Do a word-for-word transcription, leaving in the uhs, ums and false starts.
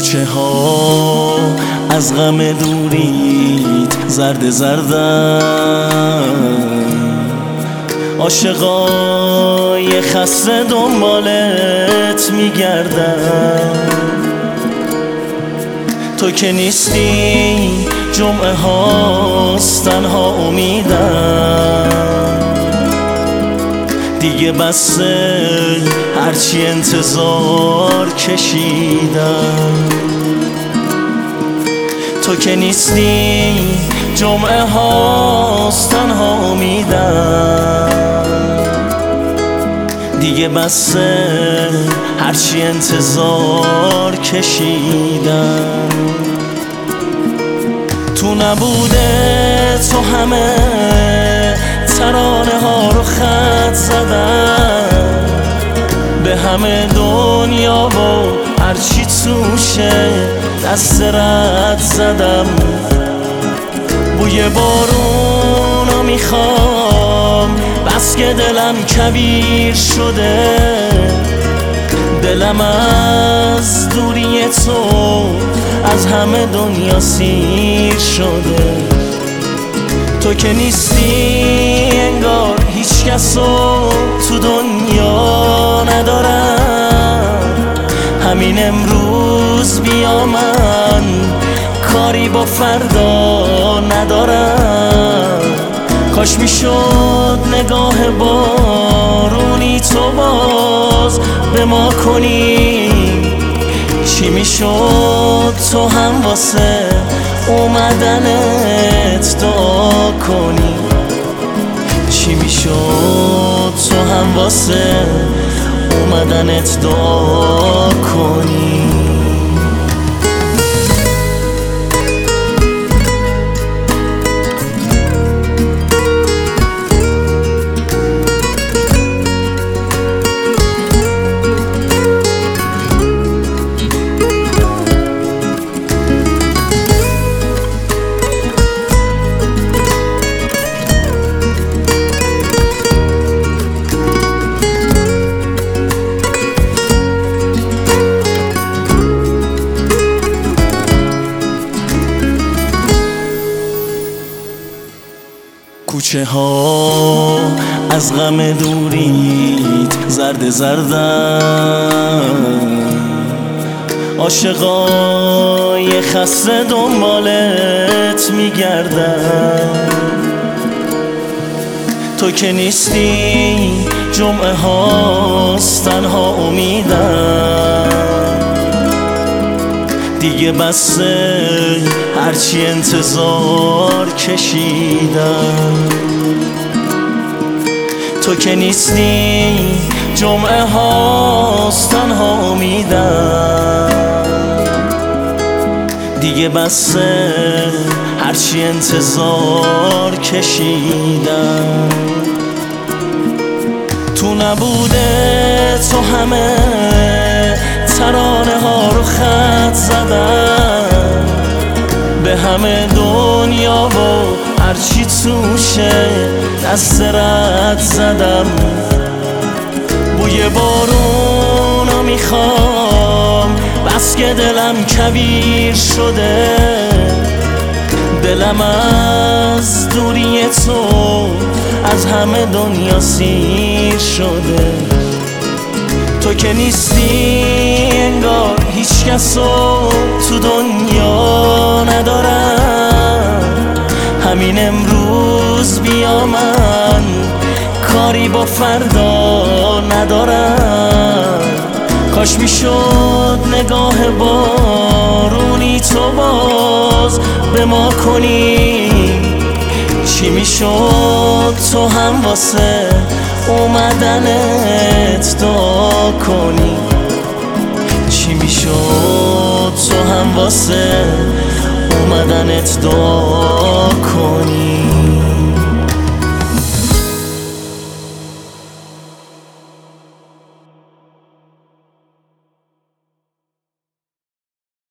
کوچه ها از غم دوریت زرد زردن، عاشقای خسته دنبالت میگردن. تو که نیستی جمعه هاست تنها امیدم، دیگه بسه هرچی انتظار کشیدم. تو که نیستی جمعه هاست تنها امیدم، دیگه بسه هرچی انتظار کشیدم. تو نبوده تو همه ترانه ها رو خط زدم، به همه دنیا و هرچی توشه دست رد زدم. بوی بارونو میخوام بس که دلم کبیر شده، دلم از دوری تو از همه دنیا سیر شده. تو که نیستی انگار هیچ کسو تو دنیا ندارم، همین امروز بیا من کاری با فردا ندارم. کاش میشد نگاه بارونی تو باز به ما کنی، چی میشد تو هم واسه اومدنت دعا کنی، چی میشد تو هم واسه اومدنت دعا کنی. کوچه ها از غم دوریت زرد زردن، عاشقای خسته دنبالت میگردن. تو که نیستی جمعه هاست تنها امیدم، دیگه بسه هرچی انتظار کشیدم. تو که نیستی جمعه هاست تنها امیدم، دیگه بسه هرچی انتظار کشیدم. تو نبوده تو همه ترانه ها رو خط زدم، به همه دنیا و هرچی توشه دست رد زدم. بوی بارونو میخوام بس که دلم کبیر شده، دلم از دوری تو از همه دنیا سیر شده. تو که نیستی انگار هیچ کسو تو دنیا ندارم، همین امروز بیا من کاری با فردا ندارم. کاش میشد نگاه بارونی تو باز به ما کنی، چی میشد تو هم واسه اومدنت دعا کنی، چی میشد تو هم واسه اومدنت دعا کنی.